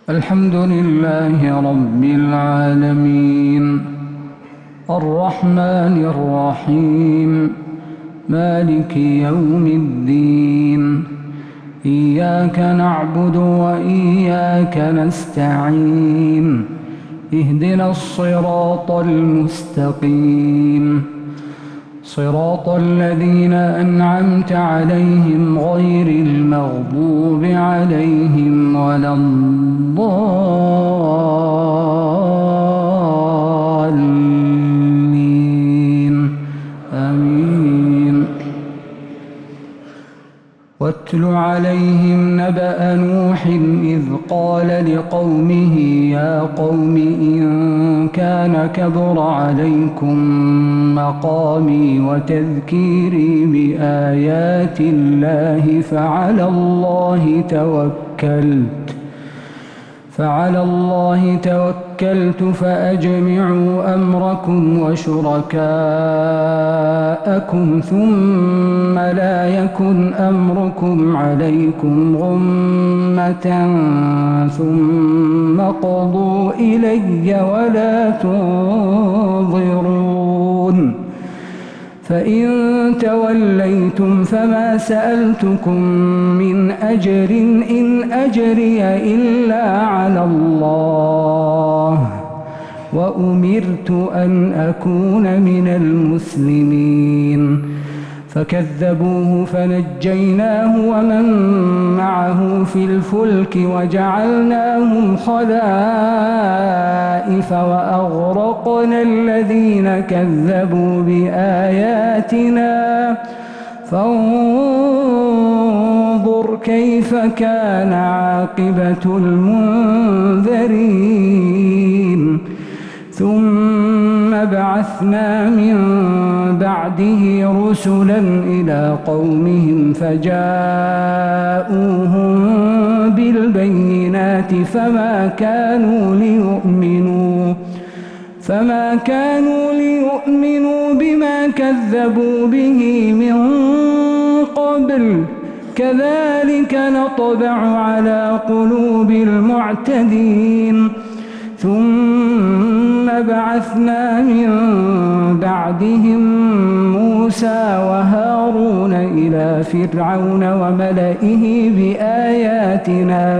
الحمد لله رب العالمين الرحمن الرحيم مالك يوم الدين إياك نعبد وإياك نستعين اهدنا الصراط المستقيم صراط الذين أنعمت عليهم غير المغضوب عليهم ولا الضالين آمين. واتل عليهم نبأ نوح إذ قال لقومه يا قوم إن كان كبر عليكم مقامي وتذكيري بآيات الله فعلى الله توكلت فأجمعوا أمركم وشركاءكم ثم لا يكن أمركم عليكم غمة ثم قضوا إلي ولا تنظرون. فإن توليتم فما سألتكم من أجر إن أجري إلا على الله وأمرت أن أكون من المسلمين. فكذبوه فنجيناه ومن معه في الفلك وجعلناهم خلائف وأغرقنا الذين كذبوا بآياتنا فانظر كيف كان عاقبة المنذرين. ثم بعثنا من بعده رسلا إلى قومهم فجاءوهم بالبينات فما كانوا ليؤمنوا بما كذبوا به من قبل كذلك نطبع على قلوب المعتدين. ثم بعثنا من بعدهم موسى وهارون إلى فرعون وملئه بآياتنا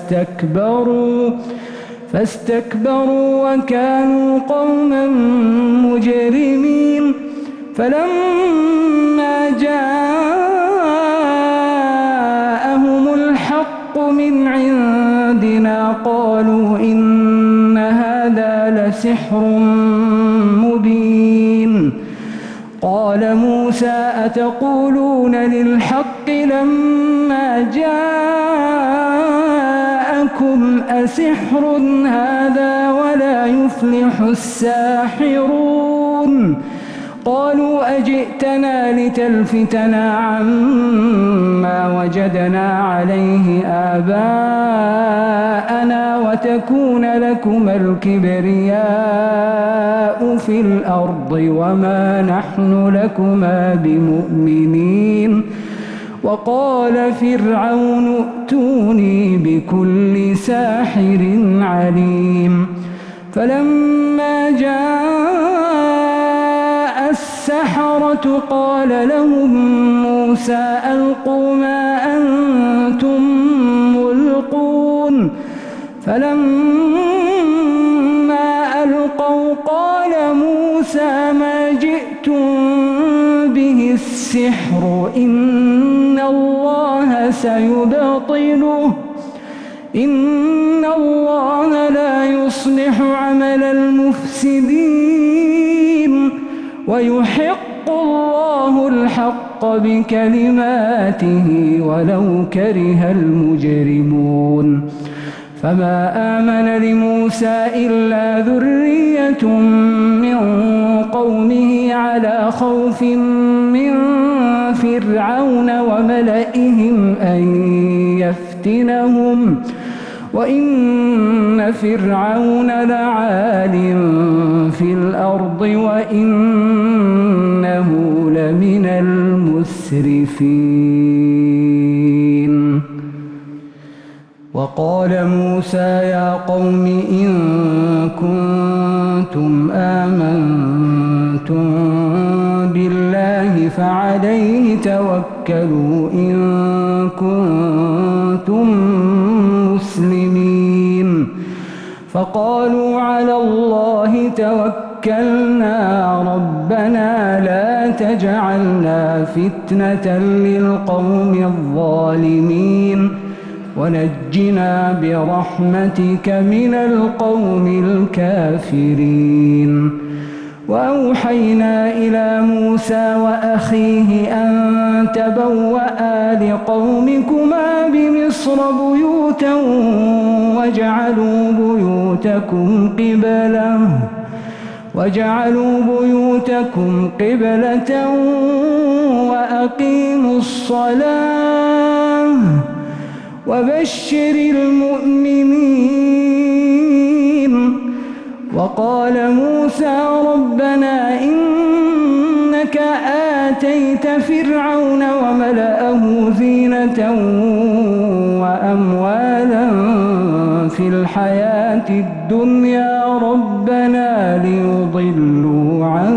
فاستكبروا وكانوا قوما مجرمين. فلما جاءهم الحق من عندنا قالوا إن هذا لسحر مبين. قال موسى أتقولون للحق لما جاءكم أسحر هذا ولا يفلح الساحرون. قالوا أجئتنا لتلفتنا عما وجدنا عليه آباءنا وتكون لكما الكبرياء في الأرض وما نحن لكما بمؤمنين. وقال فرعون ائتوني بكل ساحر عليم. فلما جاء السحرة قال لهم موسى ألقوا ما أنتم ملقون. فلما ألقوا قال موسى ما جئتم به السحر إن الله سيبطله إن الله لا يصلح عمل المفسدين ويحق الله الحق بكلماته ولو كره المجرمون. فما آمن لموسى إلا ذرية من قومه على خوف من فرعون وملئهم أن يفتنهم وإن فرعون لعال في الأرض وإنه لمن المسرفين. وقال موسى يا قوم إن كنتم آمنتم بالله فعليه توكلوا إن كنتم مسلمين فقالوا على الله توكلنا ربنا لا تجعلنا فتنة للقوم الظالمين ونجنا برحمتك من القوم الكافرين وأوحينا إلى موسى وأخيه أن تبوأ لقومكما بمصر بيوتا واجعلوا بيوتكم قبلة وأقيموا الصلاة وبشر المؤمنين وقال موسى ربنا إنك آتيت فرعون وملأه زينة وأموالا في الحياة الدنيا ربنا ليضلوا عن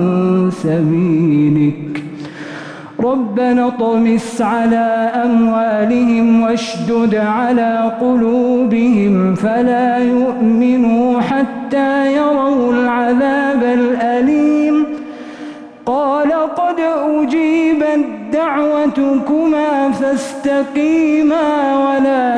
سبيلك ربنا اطمس على أموالهم واشدد على قلوبهم فلا يؤمنوا حتى يروا العذاب الأليم قال قد أجيبت دعوتكما فاستقيما ولا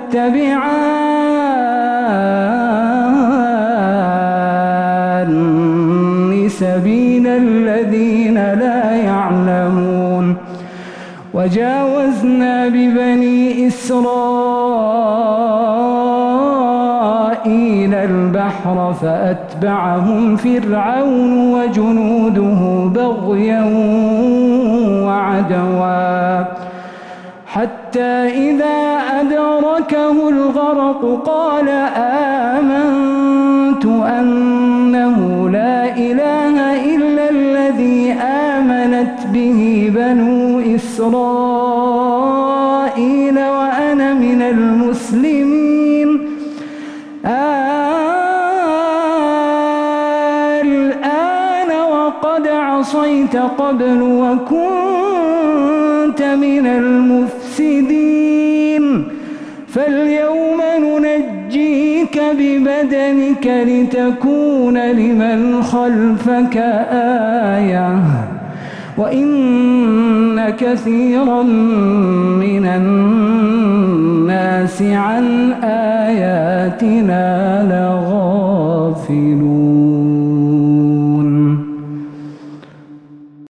تتبعان سبيل الذين لا يعلمون وجاوزنا ببني إسرائيل البحر فأتبعهم فرعون وجنوده بغيا وعدوا حتى إذا أدركه الغرق قال آمنت أنه لا إله إلا الذي آمنت به بنو إسرائيل وأنا من المسلمين الآن وقد عصيت قبل وكنت من المفسدين فاليوم ننجيك ببدنك لتكون لمن خلفك آية وإن كثيرا من الناس عن آياتنا لغافلون